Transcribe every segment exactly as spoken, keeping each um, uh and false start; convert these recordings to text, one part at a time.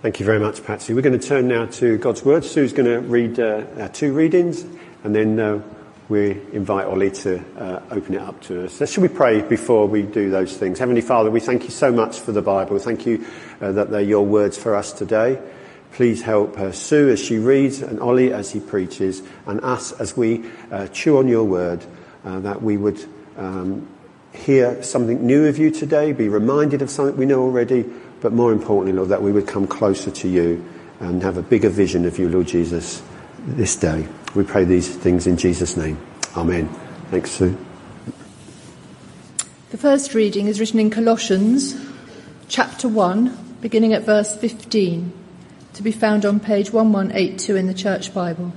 Thank you very much, Patsy. We're going to turn now to God's Word. Sue's going to read uh, our two readings, and then uh, we invite Ollie to uh, open it up to us. So should we pray before we do those things? Heavenly Father, we thank you so much for the Bible. Thank you uh, that they're your words for us today. Please help uh, Sue as she reads, and Ollie as he preaches, and us as we uh, chew on your word, uh, that we would um, hear something new of you today, be reminded of something we know already, but more importantly, Lord, that we would come closer to you and have a bigger vision of you, Lord Jesus, this day. We pray these things in Jesus' name. Amen. Thanks, Sue. The first reading is written in Colossians chapter one, beginning at verse fifteen, to be found on page eleven eighty-two in the Church Bible.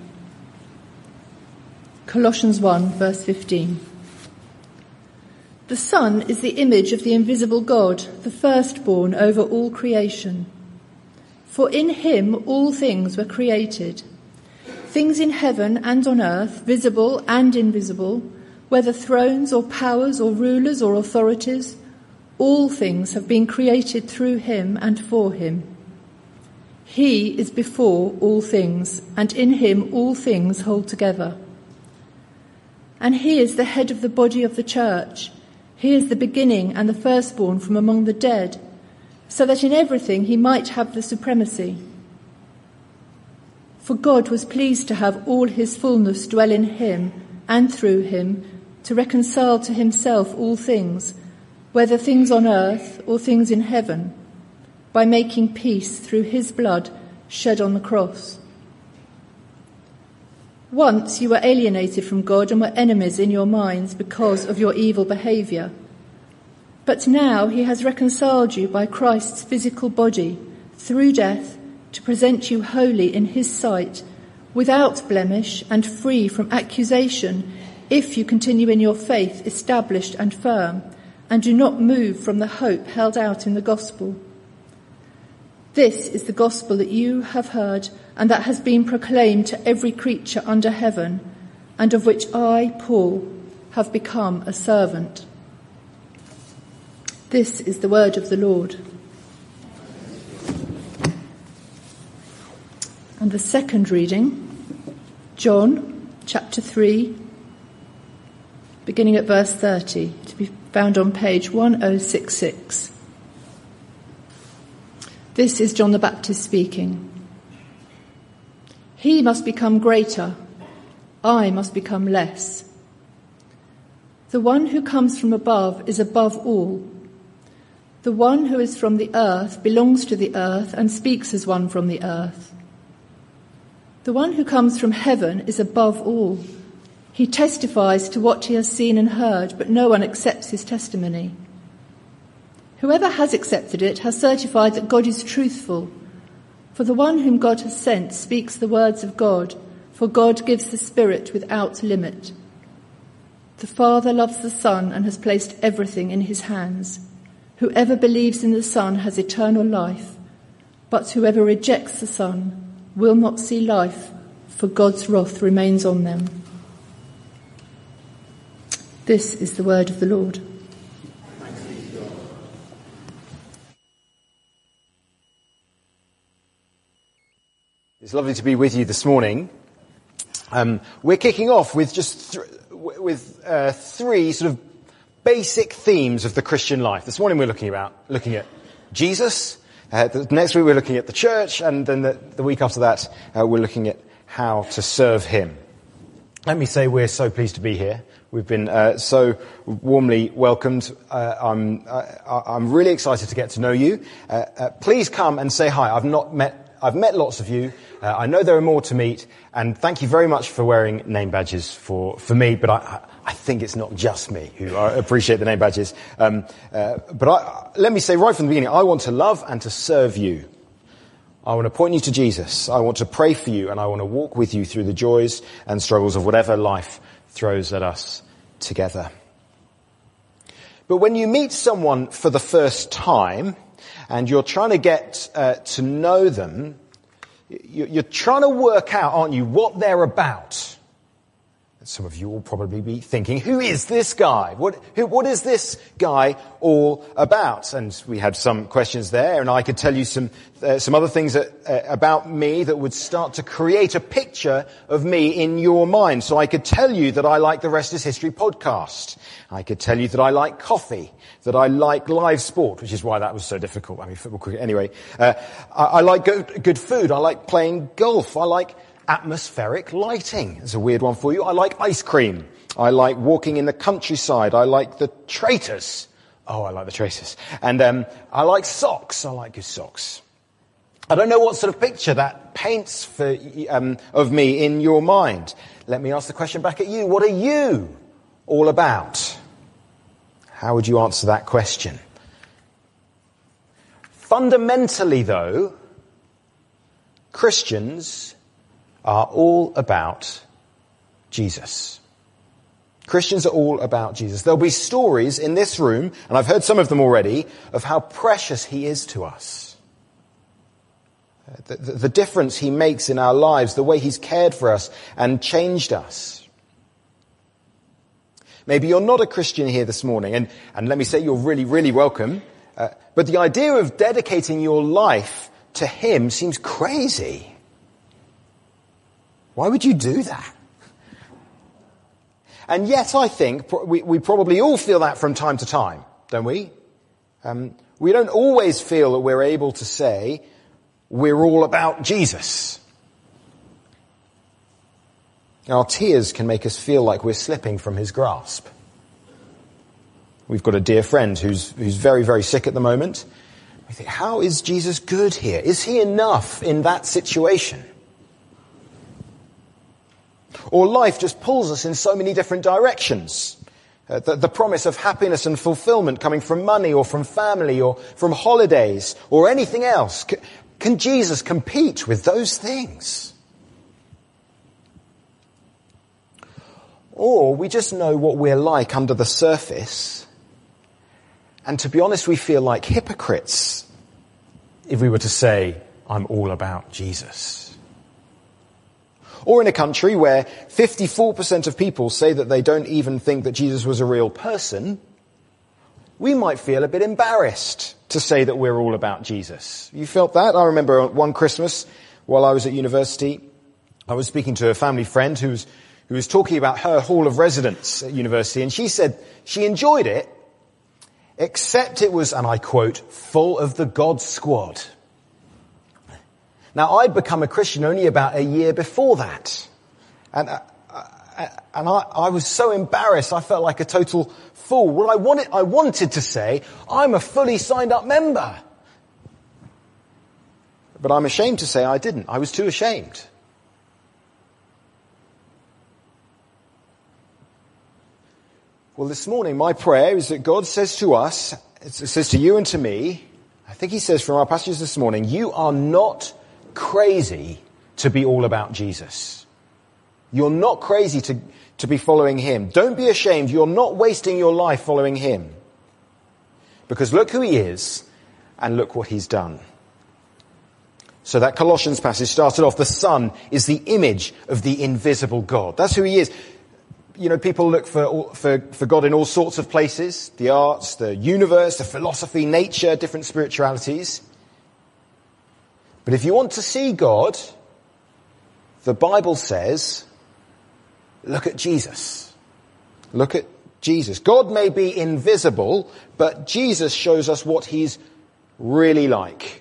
Colossians one, verse fifteen. The Son is the image of the invisible God, the firstborn over all creation. For in him all things were created, things in heaven and on earth, visible and invisible, whether thrones or powers or rulers or authorities, all things have been created through him and for him. He is before all things, and in him all things hold together. And he is the head of the body of the church. He is the beginning and the firstborn from among the dead, so that in everything he might have the supremacy. For God was pleased to have all his fullness dwell in him, and through him to reconcile to himself all things, whether things on earth or things in heaven, by making peace through his blood shed on the cross. Once you were alienated from God and were enemies in your minds because of your evil behaviour. But now he has reconciled you by Christ's physical body through death to present you holy in his sight, without blemish and free from accusation, if you continue in your faith established and firm, and do not move from the hope held out in the gospel. This is the gospel that you have heard and that has been proclaimed to every creature under heaven, and of which I, Paul, have become a servant. This is the word of the Lord. And the second reading, John chapter three, beginning at verse thirty, to be found on page ten sixty-six. This is John the Baptist speaking. He must become greater, I must become less. The one who comes from above is above all. The one who is from the earth belongs to the earth and speaks as one from the earth. The one who comes from heaven is above all. He testifies to what he has seen and heard, but no one accepts his testimony. Whoever has accepted it has certified that God is truthful. For the one whom God has sent speaks the words of God, for God gives the Spirit without limit. The Father loves the Son and has placed everything in his hands. Whoever believes in the Son has eternal life, but whoever rejects the Son will not see life, for God's wrath remains on them. This is the word of the Lord. It's lovely to be with you this morning. Um, we're kicking off with just th- with uh, three sort of basic themes of the Christian life. This morning we're looking about looking at Jesus. Uh, the next week we're looking at the church, and then the, the week after that uh, we're looking at how to serve Him. Let me say we're so pleased to be here. We've been uh, so warmly welcomed. Uh, I'm uh, I'm really excited to get to know you. Uh, uh, please come and say hi. I've not met. I've met lots of you. Uh, I know there are more to meet, and thank you very much for wearing name badges for, for me, but I, I think it's not just me who I appreciate the name badges. Um, uh, but I, let me say right from the beginning, I want to love and to serve you. I want to point you to Jesus. I want to pray for you, and I want to walk with you through the joys and struggles of whatever life throws at us together. But when you meet someone for the first time, and you're trying to get uh, to know them, you're trying to work out, aren't you, what they're about. Some of you will probably be thinking, who is this guy? What, who, what is this guy all about? And we had some questions there, and I could tell you some uh, some other things that, uh, about me that would start to create a picture of me in your mind. So I could tell you that I like the Rest is History podcast. I could tell you that I like coffee, that I like live sport, which is why that was so difficult. I mean, football, cricket. Anyway, uh, I, I like good, good food. I like playing golf. I like atmospheric lighting. It's a weird one for you. I like ice cream. I like walking in the countryside. I like the Traitors. Oh, I like the Traitors. And um, I like socks. I like good socks. I don't know what sort of picture that paints for um, of me in your mind. Let me ask the question back at you. What are you all about? How would you answer that question? Fundamentally, though, Christians are all about Jesus. Christians are all about Jesus. There'll be stories in this room, and I've heard some of them already, of how precious he is to us. The, the, the difference he makes in our lives, the way he's cared for us and changed us. Maybe you're not a Christian here this morning, and, and let me say you're really, really welcome. Uh, but the idea of dedicating your life to him seems crazy. Why would you do that? And yet I think we, we probably all feel that from time to time, don't we? Um, we don't always feel that we're able to say we're all about Jesus. Our tears can make us feel like we're slipping from his grasp. We've got a dear friend who's, who's very, very sick at the moment. We think, how is Jesus good here? Is he enough in that situation? Or life just pulls us in so many different directions. Uh, the, the promise of happiness and fulfillment coming from money or from family or from holidays or anything else. C- can Jesus compete with those things? Or we just know what we're like under the surface. And to be honest, we feel like hypocrites if we were to say, I'm all about Jesus. Or in a country where fifty-four percent of people say that they don't even think that Jesus was a real person, we might feel a bit embarrassed to say that we're all about Jesus. You felt that? I remember one Christmas while I was at university, I was speaking to a family friend who was, who was talking about her hall of residence at university, and she said she enjoyed it, except it was, and I quote, full of the God squad. Now, I'd become a Christian only about a year before that. And, uh, uh, and I, I was so embarrassed, I felt like a total fool. Well, I wanted, I wanted to say, I'm a fully signed up member. But I'm ashamed to say I didn't. I was too ashamed. Well, this morning, my prayer is that God says to us, it says to you and to me, I think he says from our passages this morning, you are not crazy to be all about Jesus. You're not crazy to, to be following him. Don't be ashamed. You're not wasting your life following him. Because look who he is and look what he's done. So that Colossians passage started off, the Son is the image of the invisible God. That's who he is. You know, people look for, for, for God in all sorts of places, the arts, the universe, the philosophy, nature, different spiritualities. But if you want to see God, the Bible says, look at Jesus. Look at Jesus. God may be invisible, but Jesus shows us what he's really like.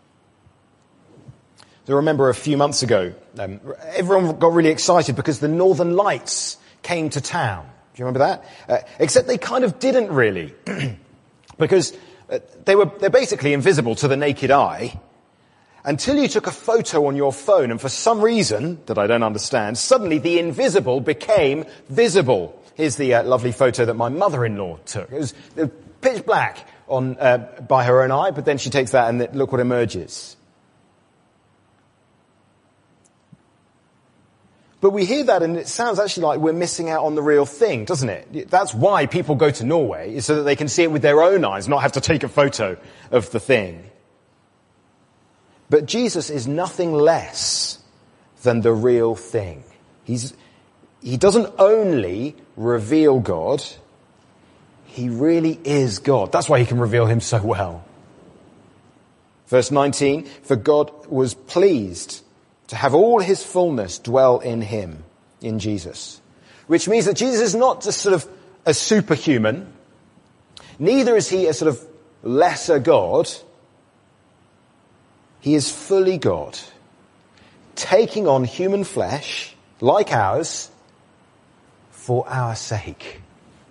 I remember a few months ago, um, everyone got really excited because the Northern Lights came to town. Do you remember that? Uh, except they kind of didn't really. Because uh, they were, they're basically invisible to the naked eye. Until you took a photo on your phone, and for some reason that I don't understand, suddenly the invisible became visible. Here's the uh, lovely photo that my mother-in-law took. It was uh, pitch black on uh, by her own eye, but then she takes that and th- look what emerges. But we hear that and it sounds actually like we're missing out on the real thing, doesn't it? That's why people go to Norway, is so that they can see it with their own eyes, not have to take a photo of the thing. But Jesus is nothing less than the real thing. He's, he doesn't only reveal God, he really is God. That's why he can reveal him so well. Verse nineteen, for God was pleased to have all his fullness dwell in him, in Jesus. Which means that Jesus is not just sort of a superhuman, neither is he a sort of lesser God. He is fully God, taking on human flesh, like ours, for our sake.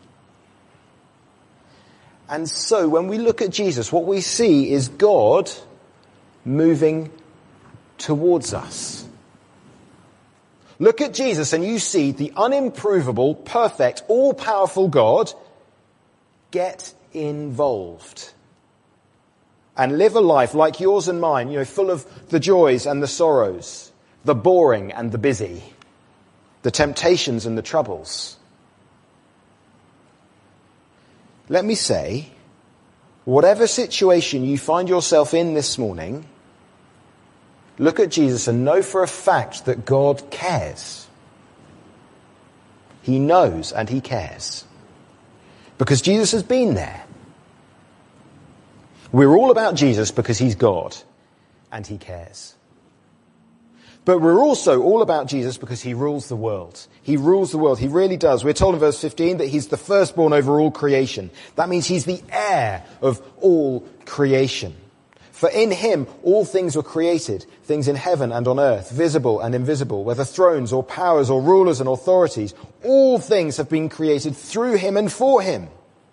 And so when we look at Jesus, what we see is God moving towards us. Look at Jesus and you see the unimprovable, perfect, all-powerful God get involved and live a life like yours and mine, you know, full of the joys and the sorrows, the boring and the busy, the temptations and the troubles. Let me say, whatever situation you find yourself in this morning, look at Jesus and know for a fact that God cares. He knows and he cares. Because Jesus has been there. We're all about Jesus because he's God and he cares. But we're also all about Jesus because he rules the world. He rules the world. He really does. We're told in verse fifteen that he's the firstborn over all creation. That means he's the heir of all creation. For in him all things were created, things in heaven and on earth, visible and invisible, whether thrones or powers or rulers and authorities. All things have been created through him and for him.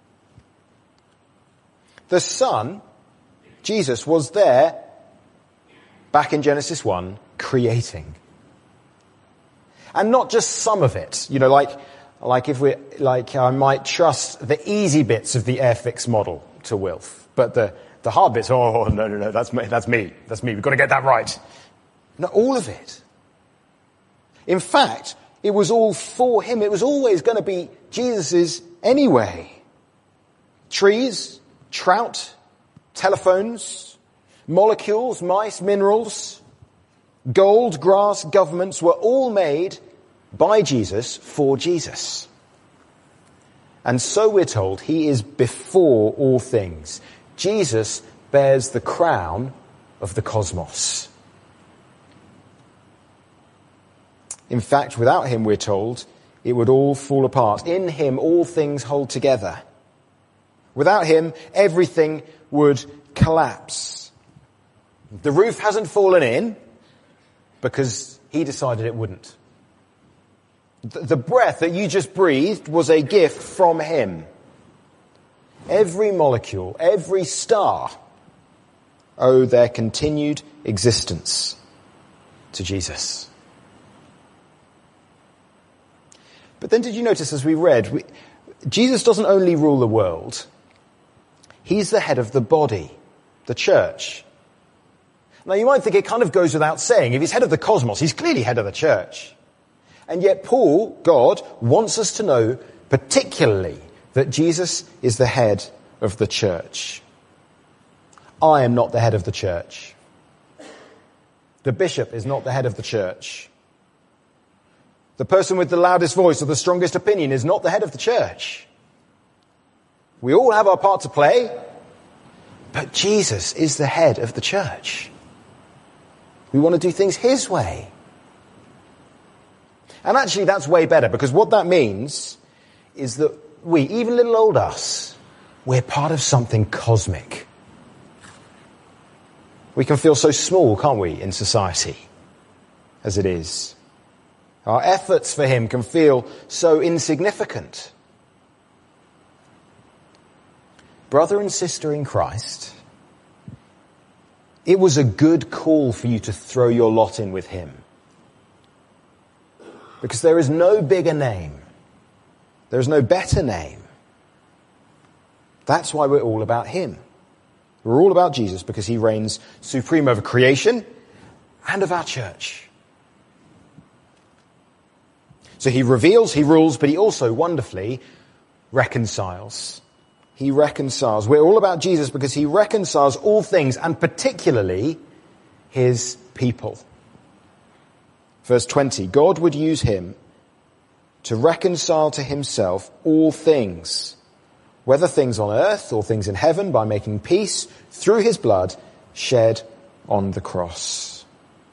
The Son, Jesus, was there back in Genesis one, creating. And not just some of it. You know, like, like if we, like I might trust the easy bits of the Airfix model to Wilf, but the The hard bits, oh, no, no, no, that's me, that's me, that's me, we've got to get that right. No, all of it. In fact, it was all for him. It was always going to be Jesus's anyway. Trees, trout, telephones, molecules, mice, minerals, gold, grass, governments were all made by Jesus for Jesus. And so we're told he is before all things. Jesus bears the crown of the cosmos. In fact, without him, we're told, it would all fall apart. In him, all things hold together. Without him, everything would collapse. The roof hasn't fallen in because he decided it wouldn't. The breath that you just breathed was a gift from him. Every molecule, every star owe their continued existence to Jesus. But then did you notice as we read, we, Jesus doesn't only rule the world, he's the head of the body, the church. Now you might think it kind of goes without saying, if he's head of the cosmos, he's clearly head of the church. And yet Paul, God, wants us to know particularly that Jesus is the head of the church. I am not the head of the church. The bishop is not the head of the church. The person with the loudest voice or the strongest opinion is not the head of the church. We all have our part to play, but Jesus is the head of the church. We want to do things his way. And actually that's way better, because what that means is that we, even little old us, we're part of something cosmic. We can feel so small, can't we, in society, as it is. Our efforts for him can feel so insignificant. Brother and sister in Christ, it was a good call for you to throw your lot in with him. Because there is no bigger name. There is no better name. That's why we're all about him. We're all about Jesus because he reigns supreme over creation and of our church. So he reveals, he rules, but he also wonderfully reconciles. He reconciles. We're all about Jesus because he reconciles all things, and particularly his people. Verse twenty, God would use him to reconcile to himself all things, whether things on earth or things in heaven, by making peace through his blood shed on the cross.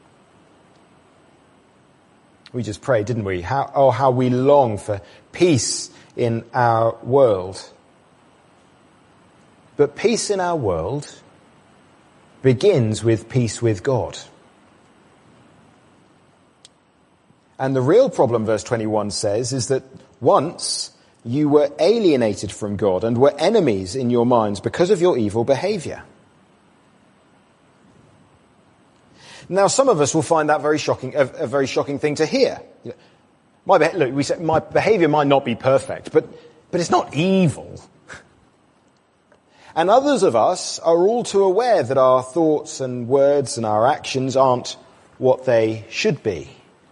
We just prayed, didn't we? How, oh, how we long for peace in our world. But peace in our world begins with peace with God. And the real problem, verse twenty-one says, is that once you were alienated from God and were enemies in your minds because of your evil behavior. Now, some of us will find that very shocking, a, a very shocking thing to hear. My, look, we say my behavior might not be perfect, but, but it's not evil. And others of us are all too aware that our thoughts and words and our actions aren't what they should be.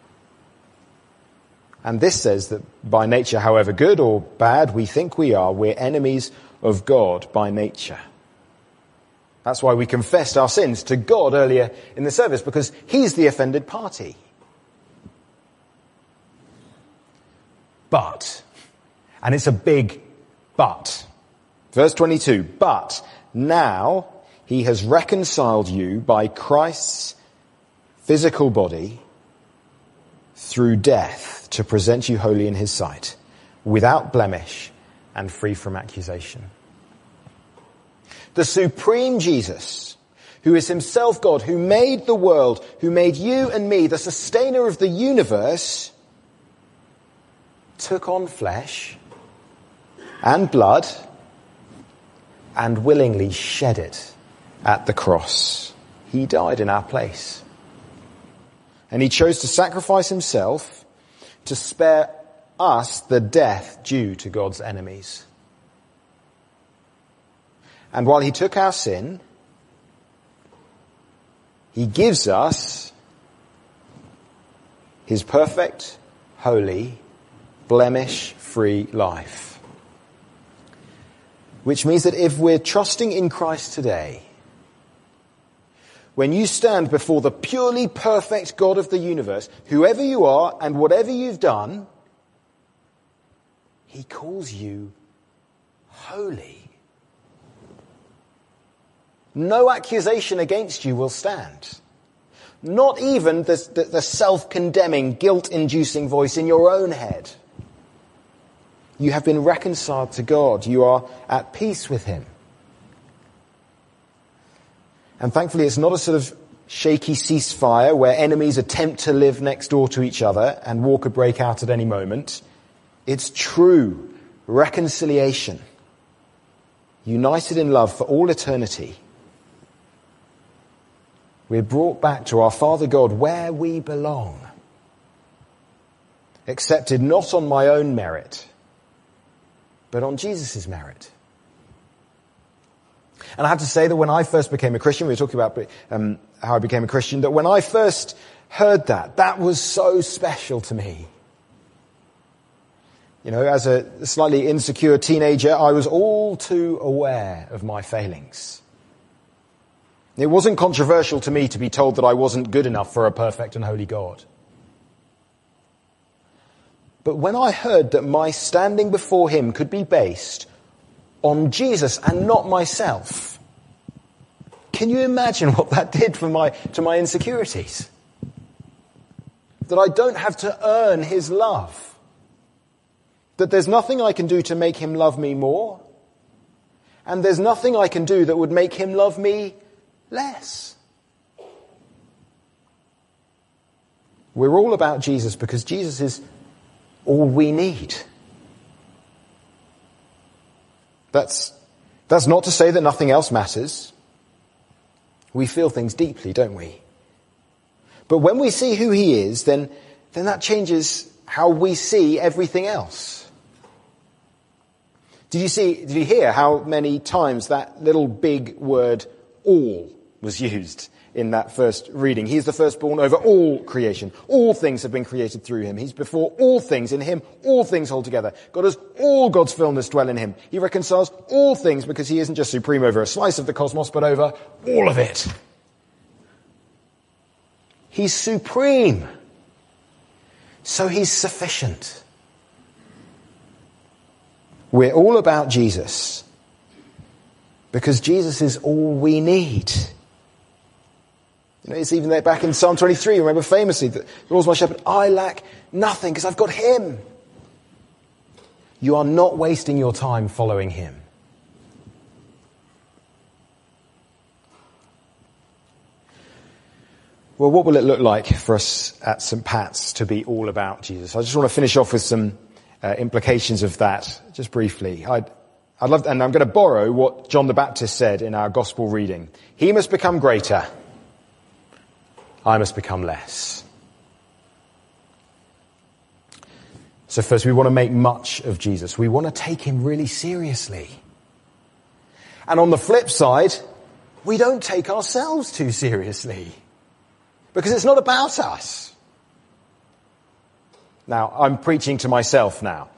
And this says that by nature, however good or bad we think we are, we're enemies of God by nature. That's why we confessed our sins to God earlier in the service, because he's the offended party. But, and it's a big but. Verse twenty-two, but now he has reconciled you by Christ's physical body through death to present you holy in his sight, without blemish and free from accusation. The supreme Jesus, who is himself God, who made the world, who made you and me, the sustainer of the universe, took on flesh and blood and willingly shed it at the cross. He died in our place. And he chose to sacrifice himself to spare us the death due to God's enemies. And while he took our sin, he gives us his perfect, holy, blemish-free life. Which means that if we're trusting in Christ today, when you stand before the purely perfect God of the universe, whoever you are and whatever you've done, he calls you holy. No accusation against you will stand. Not even the, the, the self-condemning, guilt-inducing voice in your own head. You have been reconciled to God. You are at peace with him. And thankfully it's not a sort of shaky ceasefire where enemies attempt to live next door to each other and war could break out at any moment. It's true reconciliation, united in love for all eternity. We're brought back to our Father God where we belong, accepted not on my own merit, but on Jesus' merit. And I have to say that when I first became a Christian, we were talking about um, how I became a Christian, that when I first heard that, that was so special to me. You know, as a slightly insecure teenager, I was all too aware of my failings. It wasn't controversial to me to be told that I wasn't good enough for a perfect and holy God. But when I heard that my standing before him could be based on Jesus and not myself, can you imagine what that did for my, to my insecurities? That I don't have to earn his love. That there's nothing I can do to make him love me more. And there's nothing I can do that would make him love me less. We're all about Jesus because Jesus is all we need. That's, that's not to say that nothing else matters. We feel things deeply, don't we? But when we see who he is, then, then that changes how we see everything else. Did you see, did you hear how many times that little big word all was used in that first reading? He is the firstborn over all creation. All things have been created through him. He's before all things. In him, all things hold together. God has all God's fullness dwell in him. He reconciles all things because he isn't just supreme over a slice of the cosmos, but over all of it. He's supreme. So he's sufficient. We're all about Jesus because Jesus is all we need. You know, it's even there back in Psalm twenty-three, remember famously, that the Lord's my shepherd, I lack nothing because I've got him. You are not wasting your time following him. Well, what will it look like for us at Saint Pat's to be all about Jesus? I just want to finish off with some uh, implications of that, just briefly. I'd, I'd love, and I'm going to borrow what John the Baptist said in our gospel reading. He must become greater. I must become less. So first, we want to make much of Jesus. We want to take him really seriously. And on the flip side, we don't take ourselves too seriously. Because it's not about us. Now, I'm preaching to myself now.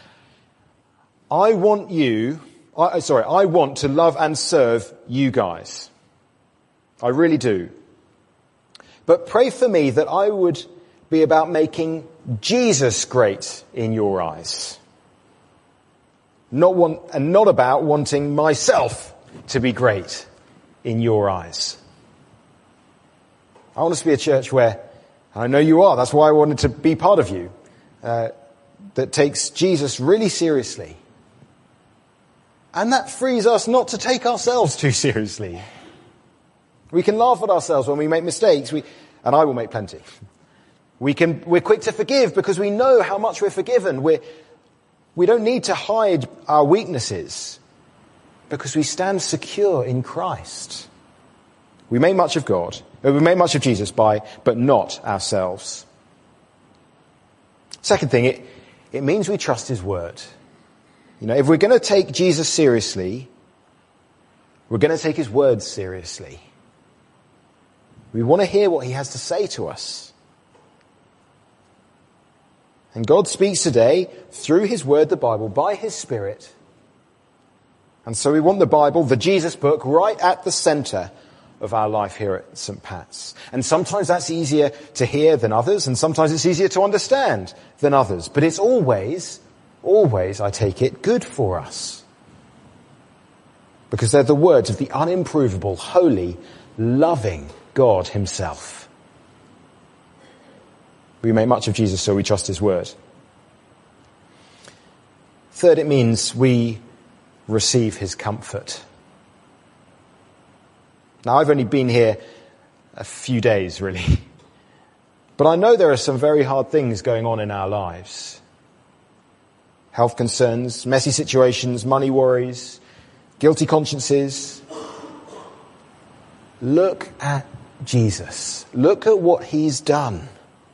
I want you, I, sorry, I want to love and serve you guys. I really do. But pray for me that I would be about making Jesus great in your eyes. Not want, and not about wanting myself to be great in your eyes. I want us to be a church where, I know you are, that's why I wanted to be part of you, uh, that takes Jesus really seriously. And that frees us not to take ourselves too seriously. We can laugh at ourselves when we make mistakes, we, and I will make plenty. We can, we're quick to forgive because we know how much we're forgiven. We're, we don't need to hide our weaknesses because we stand secure in Christ. We make much of God, we make much of Jesus by, but not ourselves. Second thing, it, it means we trust his word. You know, if we're going to take Jesus seriously, we're going to take his words seriously. We want to hear what he has to say to us. And God speaks today through his word, the Bible, by his Spirit. And so we want the Bible, the Jesus book, right at the centre of our life here at Saint Pat's. And sometimes that's easier to hear than others, and sometimes it's easier to understand than others. But it's always, always, I take it, good for us. Because they're the words of the unimprovable, holy, loving God himself. We make much of Jesus, so we trust his word. Third, it means we receive his comfort. Now, I've only been here a few days, really. But I know there are some very hard things going on in our lives. Health concerns, messy situations, money worries, guilty consciences. Look at Jesus. Look at what he's done.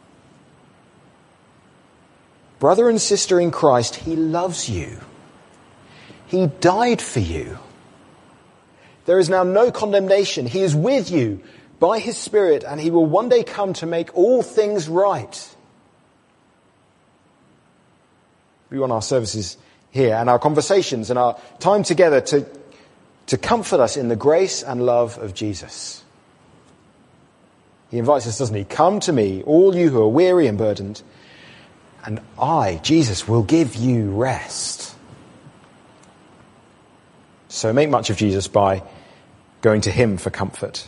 Brother and sister in Christ, he loves you. He died for you. There is now no condemnation. He is with you by his Spirit, and he will one day come to make all things right. We want our services here and our conversations and our time together to, to comfort us in the grace and love of Jesus. He invites us, doesn't he? Come to me, all you who are weary and burdened, and I, Jesus, will give you rest. So make much of Jesus by going to him for comfort.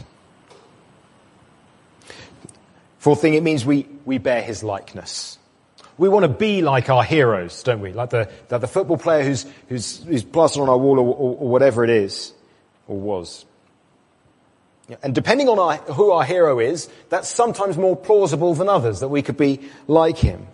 Fourth thing, it means we, we bear his likeness. We want to be like our heroes, don't we? Like the, like the football player who's, who's, who's plastered on our wall or, or, or whatever it is, or was. And depending on our, who our hero is, that's sometimes more plausible than others, that we could be like him.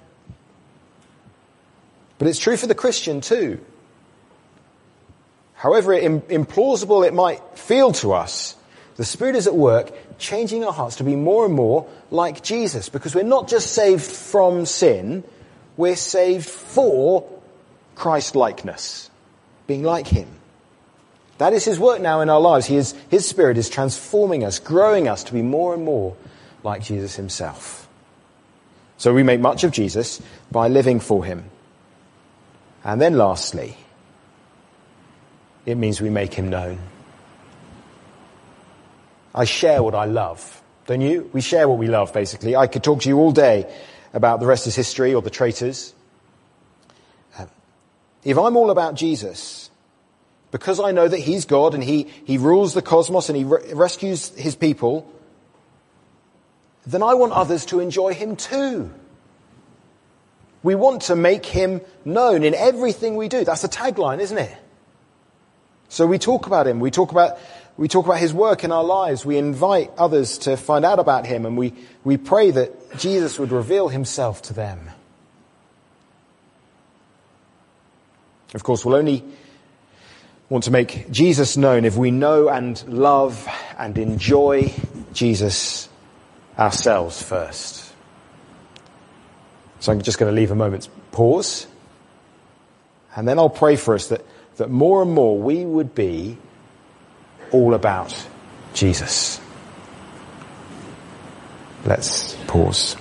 But it's true for the Christian too. However implausible it might feel to us, the Spirit is at work changing our hearts to be more and more like Jesus, because we're not just saved from sin, we're saved for Christ-likeness, being like him. That is his work now in our lives. He is, his Spirit is transforming us, growing us to be more and more like Jesus himself. So we make much of Jesus by living for him. And then lastly, it means we make him known. I share what I love, don't you? We share what we love, basically. I could talk to you all day about The Rest is History or The Traitors. Uh, if I'm all about Jesus, because I know that he's God and he, he rules the cosmos and he re- rescues his people, then I want others to enjoy him too. We want to make him known in everything we do. That's the tagline, isn't it? So we talk about him. We talk about we talk about his work in our lives. We invite others to find out about him, and we, we pray that Jesus would reveal himself to them. Of course, we'll only want to make Jesus known if we know and love and enjoy Jesus ourselves first. So I'm just going to leave a moment's pause, and then I'll pray for us that, that more and more we would be all about Jesus. Let's pause.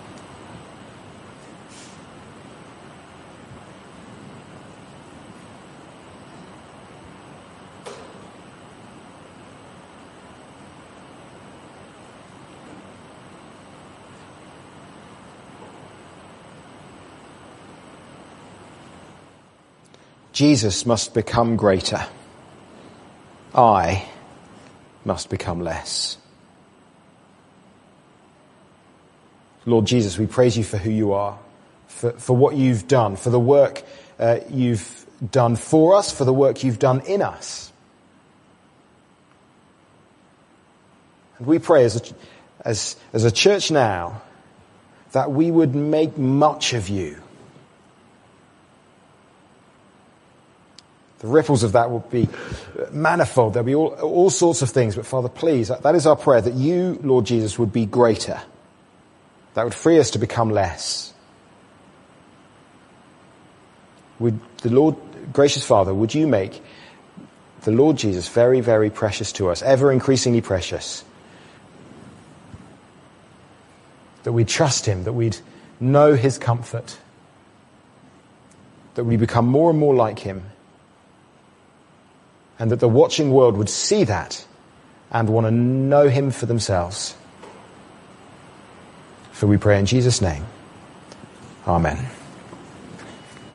Jesus must become greater. I must become less. Lord Jesus, we praise you for who you are, for, for what you've done, for the work uh, you've done for us, for the work you've done in us. And we pray as a, as, as a church now that we would make much of you. The ripples of that will be manifold. There'll be all, all sorts of things. But Father, please, that, that is our prayer, that you, Lord Jesus, would be greater. That would free us to become less. Would the Lord, gracious Father, would you make the Lord Jesus very, very precious to us, ever increasingly precious? That we'd trust him, that we'd know his comfort, that we become more and more like him, and that the watching world would see that and want to know him for themselves. For we pray in Jesus' name. Amen.